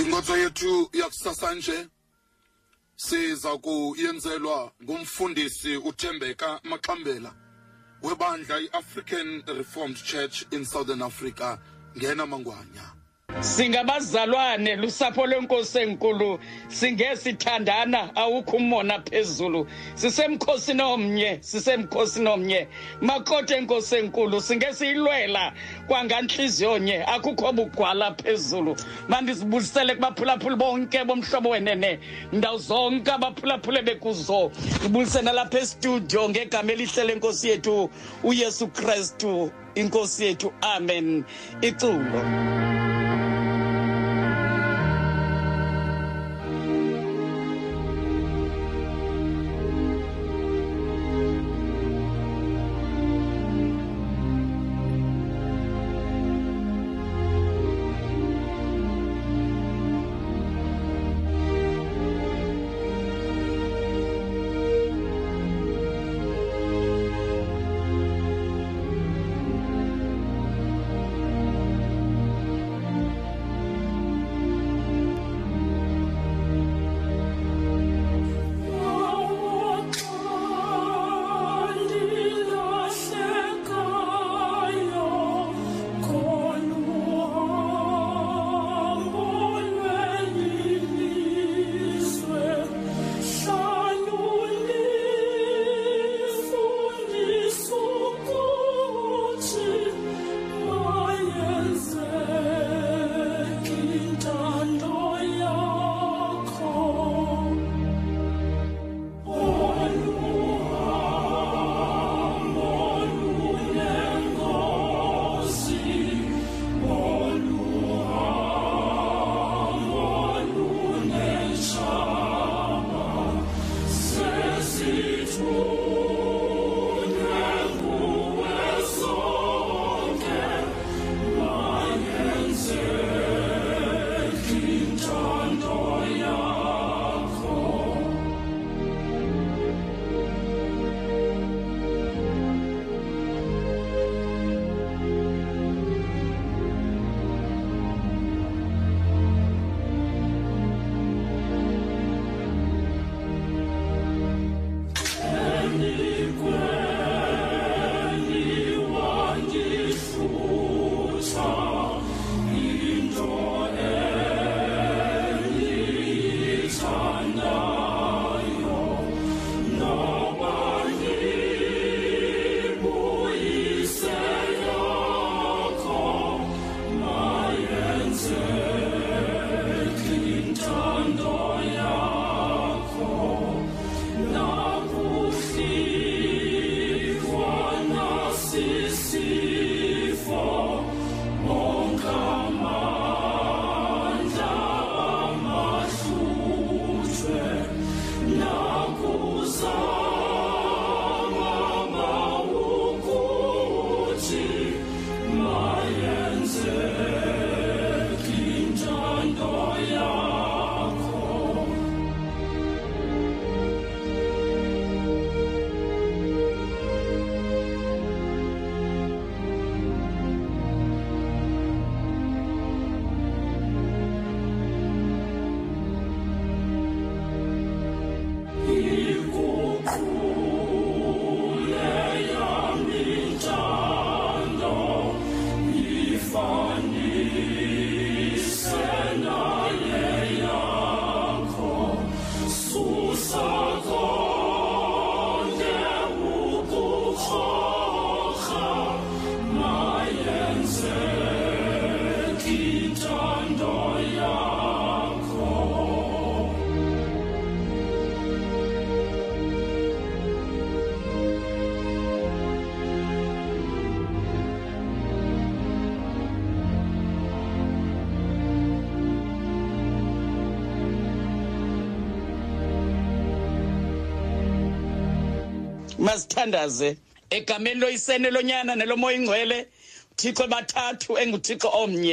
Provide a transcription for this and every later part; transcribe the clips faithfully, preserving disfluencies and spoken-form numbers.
Ingxoxo yethu yakusasa nje siza kuyenzelwa ngumfundisi uThembeka Maxambela webandla iAfrican Reformed Church in Southern Africa ngena mangwanya. Singabazalwane lusapho lwenkosi enkulu singesithandana awukho umona phezulu sisemkhosini omnye sisemkhosini omnye makothe enkosi enkulu singesiyilwela kwanganhliziyo nye akukho bugwala phezulu mandisibulisele kubaphulaphuli bonke bomhlobo wenene ndawo zonke abaphulaphule bekuzo ngibulisena lapha estudio ngegama elihle lenkosi yethu uYesu Kristu inkosi yethu amen iculo. Masithandaze egameni loyisene lonyana nelomoya ingcwele Thixo bathathu enguThixo omnye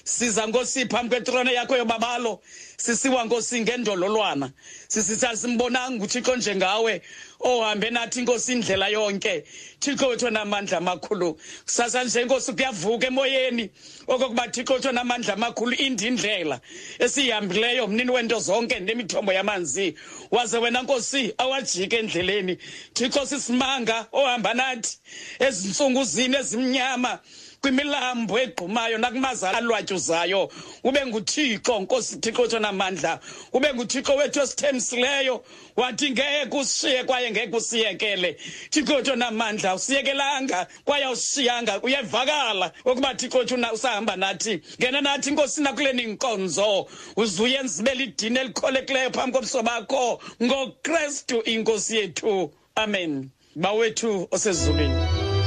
siza Nkosi phambi kwetrone yakho yobabalo sisiwa Nkosi ngendololwana sisitha simbonanga uThixo njengawe ohambe nathi Nkosi indlela yonke Thixo wethu namandla amakhulu kusasa nje Nkosi kuyavuka emoyeni okokuba Thixo wethu namandla amakhulu indindlela esihambileyo mnini wento zonke nemithombo yamanzi waze wena Nkosi awajike endleleni Thixo sisimanga ohamba nathi ezinsunguzini ezimnyama kwimilambo egqumayo nakumazala alwatyuzayo ube nguThixo Nkosi Thixo wethu namandla ube nguThixo wethu osithemsileyo wathi ngeke ushiye kwaye ngeke usiyekele Thixo wethu namandla usiyekelanga kwaye usiyanga uyevakala ukuba Thixo wethu usahamba nathi ngena nathi Nkosi nakuleni inkonzo uzuyenza ibe lidini elikholekileyo phambi kobuso bakho ngoKristu inkosi yethu amen bawethu osezulwini.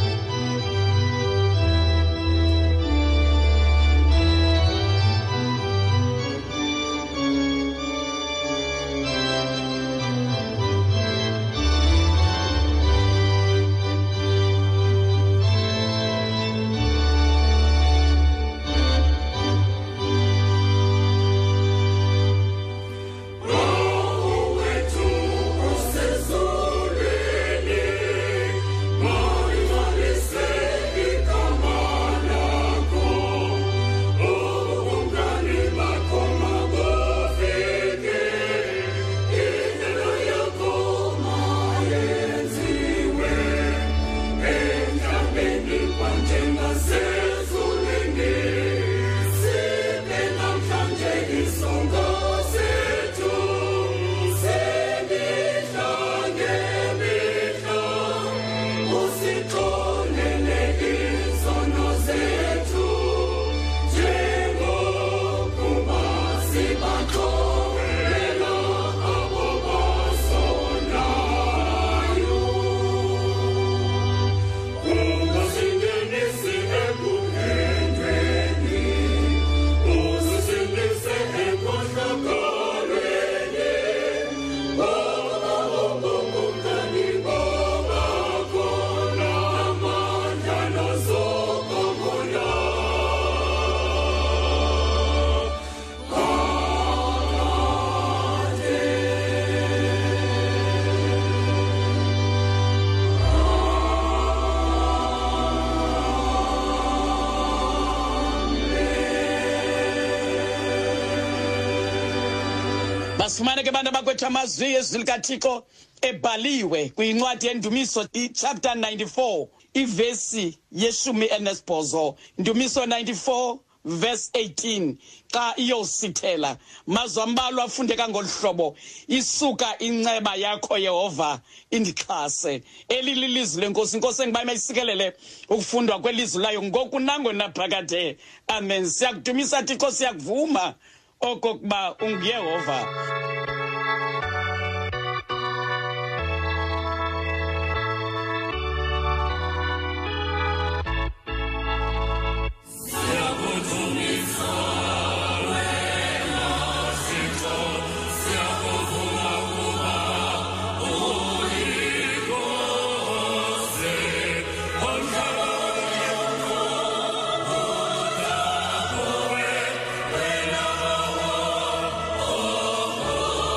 Basifumane ke bantu abakwethu amazwi ezwi likaThixo ebhaliwe kwincwadi yendumiso chapter ninety-four ivesi yeshumi enesibhozo Ndumiso ninety-four verse eighteen xa iyosithela mazwi ambalwa afundeka ngolhlobo isuka inceba yakho Yehova indixhase eli lilizwi lenkosi inkosi engiba mayisikelele ukufundwa kwelizwi layo ngoku nangona naphakade amen siyakudumisa Thixo siyakuvuma okokuba unguYehova. Oh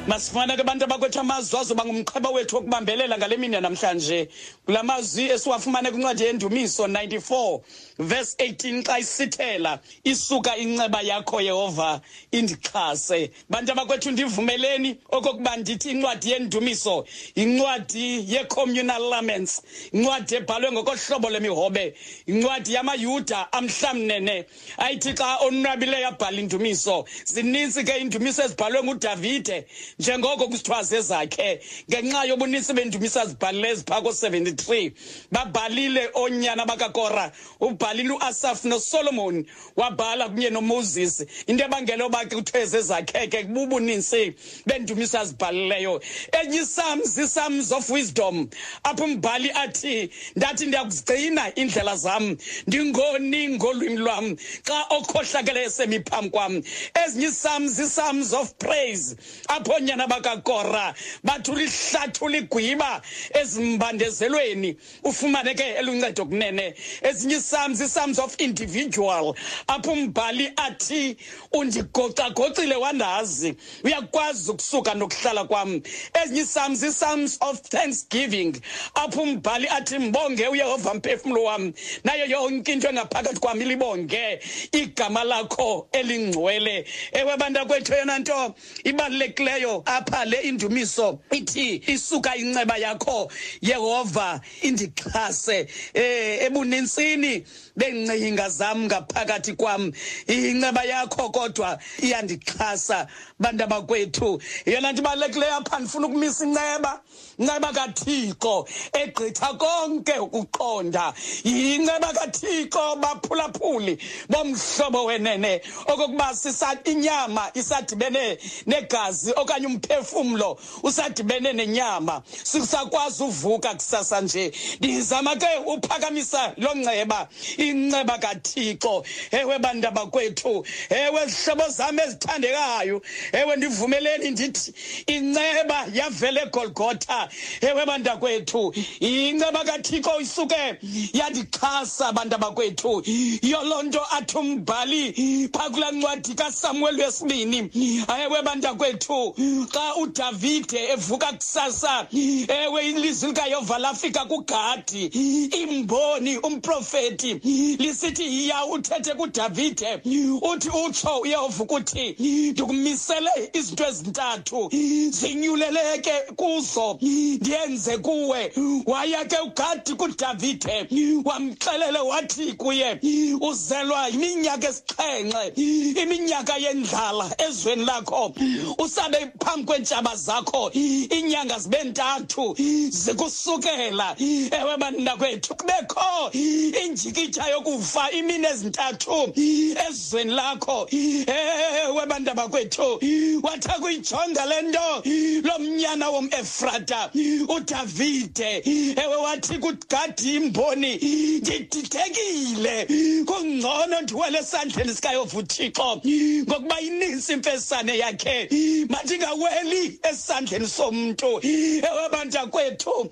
Masifana ke bantu abakwethu amazwi azoba ngumqheba wethu okubambelela ngale mini namhlanje. Kulamazwi esiwafumane kwincwadi yendumiso ninety-four verse eighteen xa isithela isuka inceba yakho Yehova indixhase. Bantu abakwethu ndivumeleni okokuba ndithi incwadi yendumiso incwadi ye-communal laments, incwadi ebhalwe ngokohlobo lemihobe, incwadi yamayuda amhlamnene ayithi xa onwabileyo abhala indumiso. Zininzi ke indumiso ezibhalwe nguDavide njengoko kusithiwa zezakhe ngenxa yobunisi bendumiso azibhalile eziphako seventy-three. Babhalile onyana bakakora, ubhalile uAsaph noSolomon, wabhala kunye noMoses. Into ebangela oba kuthiwe zezakhe ke kububunisi bendumiso azibhalileyo. Enye Psalms, Psalms of wisdom, apho umbhali athi ndathi ndiyakuzigcina indlela zam ndingoni ngolwimi lwam xa okhohlakele esemi phambi kwam. Ezinye Psalms, Psalms of praise, apho onyana bakakora bathula ihlathula igwiba ezimbandezelweni ufumane ke eluncedo kunene. Ezinye Psalms, Psalms of individual, apho umbhali athi undigocagocile wandazi uyakwazi ukusuka nokuhlala kwam. Ezinye Psalms, Psalms of thanksgiving, apho umbhali athi mbonge uYehova mphefumulo wam nayo yonke into engaphakathi kwam ilibonge igama lakho elingcwele. Ewe bantu kwethu yona nto ibalulekileyo apha le indumiso ithi isuka inceba yakho Yehova indixhase. Eh ebunintsini bengcinga zam ngaphakathi kwam inceba yakho kodwa iyandixhasa. Bantu bakwethu yona nto ibalulekileyo apha ndifuna ukumisa inceba, inceba kaThixo egqitha konke ukuqonda. Inceba kaThixo baphulaphuli bomhlobo wenene okokuba sisa inyama isadibene negazi okanye umphefumlo usadibene nenyama sisakwazi uvuka kusasa nje. Ndizama ke uphakamisa lo nceba, inceba kaThixo. Ewe bantu bakwethu, ewe zihlobo zami ezithandekayo, ewe ndivumeleni ndithi inceba yavele eGolgotha. Ewe bantu bakwethu, inceba kaThixo isuke yandixhasa. Bantu bakwethu yolonto athi umbhali phakula ncwadi kaSamuel wesibini. Ewe bantu kwethu xa uDavide evuka kusasa, ewe ilizwi likaYehova lafika kuGadi imboni umprofeti lisithi iya uthethe kuDavide uthi utsho uYehova ukuthi ndikumisele izinto ezintathu zinyuleleke kuzo ndiyenze kuwe. Waya ke uGadi kuDavide wamxelela wathi kuye uzelwa iminyaka esixhenxe, iminyaka yendlala ezweni lakho, usabe phambi kwentshaba zakho inyanga zibe ntathu zikusukela. Ewe bantu kwethu kubekho injikitya yokufa imini ezintathu ezweni lakho. Ewe bantu bakwethu watha kuyijonga lento lomnyana womEfrata uDavide. Ewe wathi kuGadi imboni ndididekile kungcono ndiwele esandleni sikaYehova uThixo ngokuba ininzi imfesane yakhe mandingaweli esandleni somntu. Ewe bantu kwethu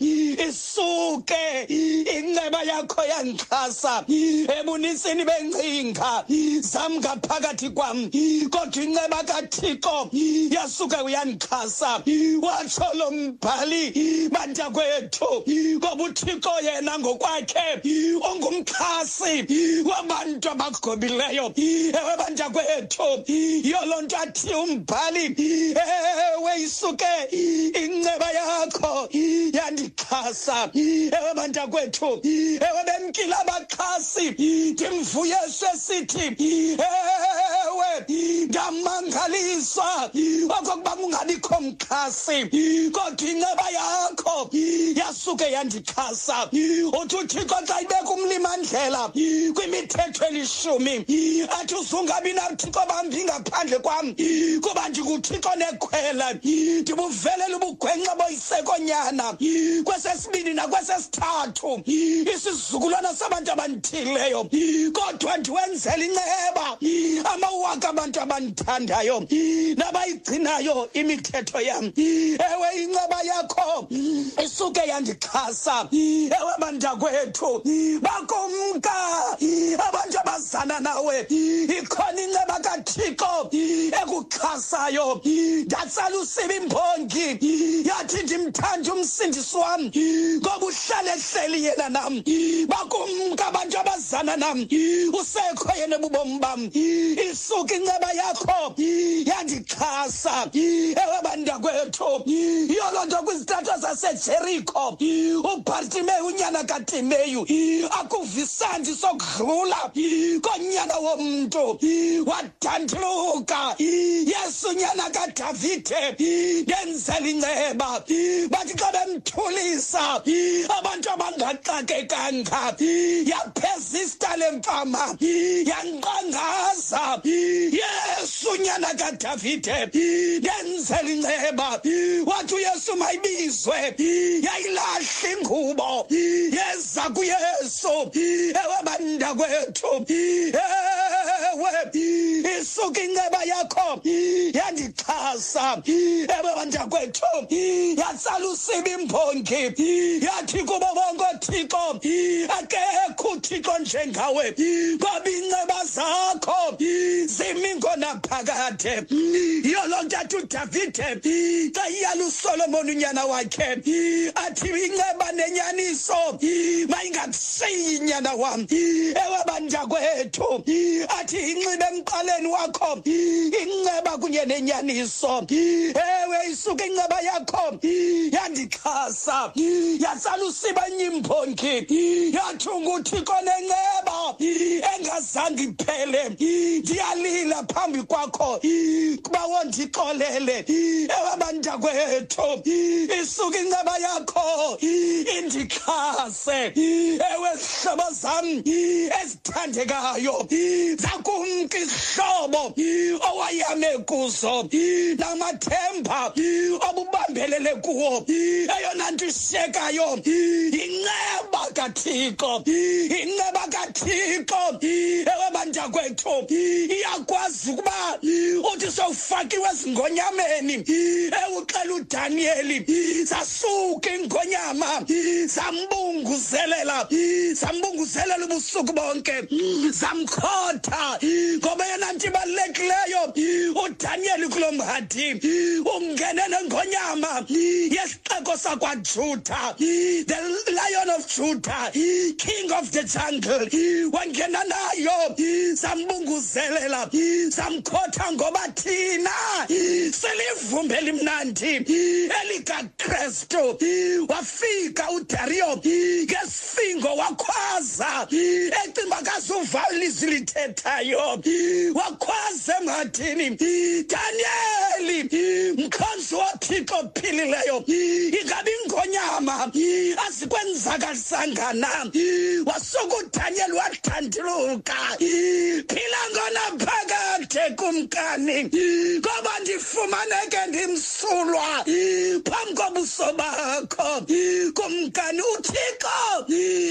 isuke inceba yakho yandixhasa ebunisini bengcinga zam ngaphakathi kwam kodwa inceba kaThixo yasuka uyandixhasa. Watsho lo mbhali bantu kwethu ngoba uThixo yena ngokwakhe ongumxhasi wabantu abagobileyo. Ewe bantu kwethu yolonto athi umbhali ewe isuke inceba yakho yandixhasa. Ewe bantu kwethu, ewe bemkile abaxhasi ndimvuye sesithi ewe ndamangaliswa okokuba kungabikho mxhasi kodwa inceba yakho yasuke yandixhasa. Uthi uThixo xa ibeka umlimandlela kwimithetho elishumi athi uzungabi naThixo bambi ngaphandle kwam kuba ndikuThixo nekhwela ndibuvelela ubugwenxa boyisekonyana kwesesibini nakwesesithathu isizukulwana sabantu abandithileyo kodwa ndiwenzela inceba amawaka abantu abandithandayo nabayigcinayo imithetho yam. Ewe inceba yakho isuke yandixhasa. Ewe bantu kwethu bakumka abantu abazana nawe ikhona inceba kaThixo ekuxhasayo. Ndathi yatsala usiba imbongi yathi ndimthanda umsindisi wami ngoba uhlala ehleli yena nami bakumka abantu abazana nami usekho yena ebubomi bami isuka inceba yakho yandixhasa ewe bantakwethu yolonto kwizithatha zaseJericho uBartimeyu unyana kaTimeyu akuvisandi sokudlula konyana womntu wadanduluka Yesu nyana kaDavide yenzela inceba bathi xa bemthulisa abantu abangaxakekanga yaphezista lemfama yanqangaza Yesu nyana kaDavide yenzela inceba wathi uYesu mayibizwe yayilahla ingubo yeza kuYesu ewe bantakwethu ewe isuka inceba yakho yandixhasa ewe bantakwethu yatsala usiba imbongi yathi kubo bonke oThixo akekho uThixo njengawe ngoba inceba zakho zimi ngonaphakade yolonto athi uDavide xa iyala uSolomon unyana wakhe athi inceba nenyaniso mayingakusiyi inyana wami ewe bantakwethu athi inxibe emqaleni wakho inceba kunye nenyaniso ewe isuka inceba yakho yandixhasa yatsala usiba nyimbongi yathunga uThixo nenceba engazange iphele ndiyalila phambi kwakho kuba wondixolele ewe bantakwethu isuka inceba yakho indixhase ewe zihlobo zami ezithandekayo zakumka izihlobo owayame kuzo namathemba obubambelele kuwo eyona nto ishekayo inceba kaThixo inceba kaThixo ewe bantakwethu iyakwazi ukuba uthi sowufakiwe ezingonyameni ewuxela uDaniel zasuka ingonyama zambunguzelela zambunguzelela ubusuku bonke zamkhotha ngoba yena nto ibalulekileyo uDaniel kulomhadi ungene nengonyama yesixeko sakwaJuda the Lion of Judah King of the jungle wangena nayo zambunguzelela zamkhotha ngoba thina silivumbe elimnandi elikaKristu wafika uDario ngesifingo wakhwaza ecimba kazuvala izwi lithethayo wakhwaza emhadini Daniel mkhonzi woThixo ophilileyo ingabe ingonyama azikwenzakalisanga na wasuka uDaniel wathanduluka phila ngona phakade kumkani ngoba ndifumaneke ndimsulwa phambi kobuso bakho kumkani uThixo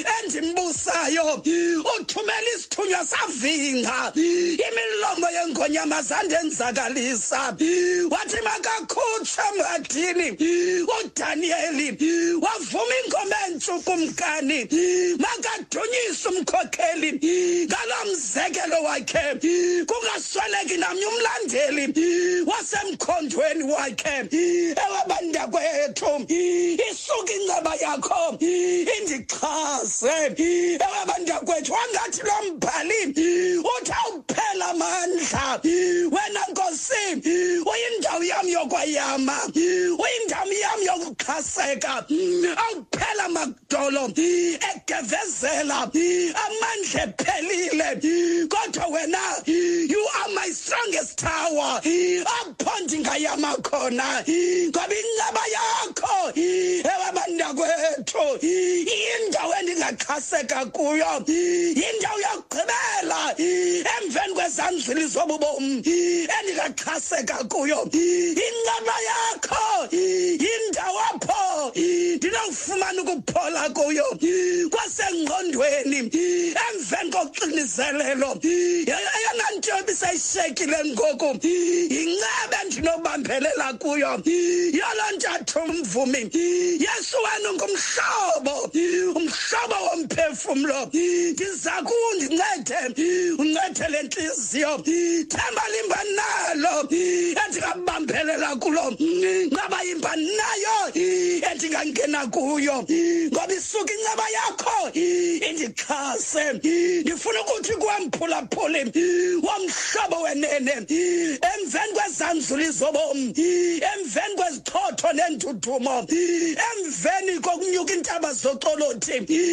endimbusayo uthumela isithunywa savinga imilomo yengonyama zandenzakalisa wathi makakhutshwe emhadini uDaniel wavuma ingoma entsha kumkani makadunyiswe umkhokheli ngalo mzekelo wakhe kungasweleki namnye umlandeli wasemkhondweni wakhe ewe bantakwethu isuka inceba yakho indixhase ewe bantakwethu wangathi lo mbhali uthi awuphela amandla wena Nkosi uyindawo yami yokwayama uyindawo yami yokuxhaseka awuphela amadolo egevezela amandla ephelile kodwa wena you are my strongest tower aphondi ngayama khona ngoba inceba yakho ewe bantakwethu indawo endingaxhaseka kuyo indawo yokugqibela emveni kwezanzili zobubomi endingaxhaseka kuyo inceba yakho indawo apho ndinokufumana ukuphola kuyo kwasengqondweni emveni koxinizelelo eyona nto ebisayishekile ngoku inceba endinobambelela kuyo yoloo ntathu umvumi Yesu wena ungumhlobo umhlobo womphefumlo ndiza kundincede uncede le ntliziyo themba limba nalo endingabambela ndibhekelela kulo ncaba imba nayo endingangena kuyo ngoba isuka incaba yakho indixhase ndifuna ukuthi kwamphulaphuli womhlobo wenene emveni kwezanzuli zobomi emveni kwezithotho nendudumo emveni kokunyuka intaba zoxolothi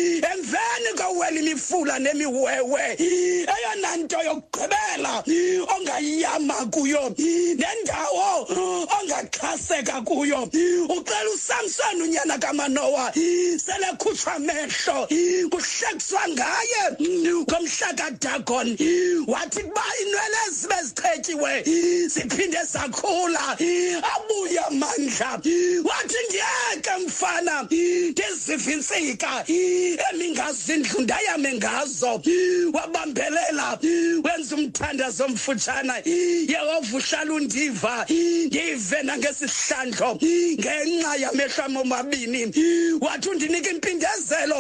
emveni kowela imifula nemiwewe eyona nto yokugqibela ongayama kuyo nendawo ongaxhaseka kuyo ucela uSamson unyana kaManowa sele khutshwa amehlo kuhlekiswa ngaye ngomhla kaDagon wathi kuba inwele zibe ziqhetyiwe ziphinde zakhula abuye amandla wathi ndiyeke mfana ndizivintsika emingazindlu ndayame ngazo wabambelela wenza umthandazo omfutshana Yehova uhlala undiva ndive nangesihlandlo ngenxa yamehlo ami omabini wathi undinika impindezelo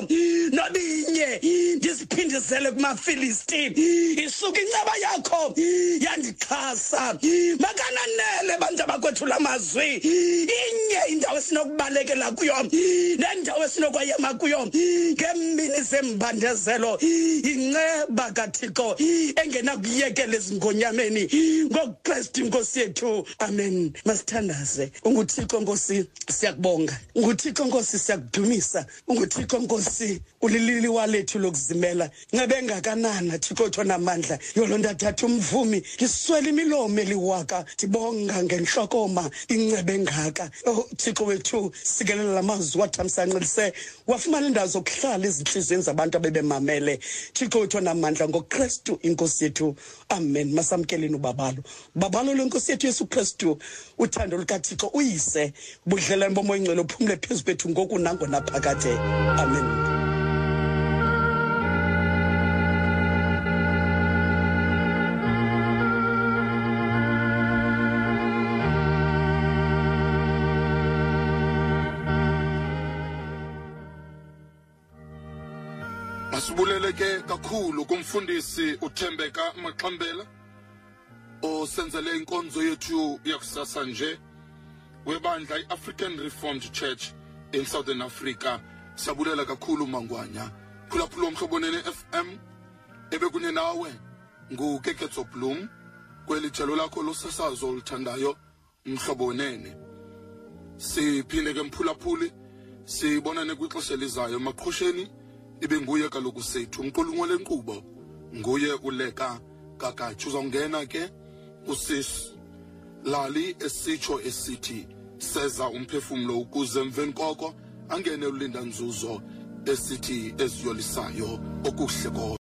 nobinye ndisiphindisele kumaFilisti isuka incaba yakho yandixhasa makananele bantu abakwethu lamazwi inye indawo esinokubalekela kuyo nendawo esinokwayema kuyo ngemini zembandezelo inceba kaThixo engena kuyekela ezingonyameni ngoKristu inkosi yethu amen masithandaze unguThixo nkosi siyakubonga unguThixo nkosi siyakudumisa unguThixo nkosi ulilili walethu lokuzimela ncebe engakanana Thixo thona amandla yolondathatha umvumi ngiswela imilomo eliwaka ndibonga ngenhlokoma incebe engaka oh Thixo wethu sikelela lamazwi wathamsanqilise wafumana indawo zokuhlala ezinhlizweni zabantu abebemamele Thixo wethu namandla ngoKristu inkosi yethu amen masamkeleni ubabalo babalo lenkosi yethu Yesu Kristu uthando lukaThixo uyise budlelane bomoya ingcwele uphumle phezu kwethu ngoku nango naphakade amen. Masibuleleke kakhulu kumfundisi uThembeka Maxambela osenzele inkonzo yethu yakusasa nje webandla iAfrican Reformed Church in Southern Africa. Sabulela kakhulu mangwanya phulaphula omhlobonene F M ebekunye nawe nguKeketso Bloom kwelijelo lakho losasazo oluthandayo umhlobonene. Siphinde ke mphulaphuli sibonane kwixesha elizayo maqhosheni ibe nguye kaloku sethu umqulunqo lenkqubo nguye uleka kakatshu uzongena ke usis lali esitsho esithi seza umphefumlo ukuze emveni koko angene ulinda nzuzo esithi eziyolisayo okuhle.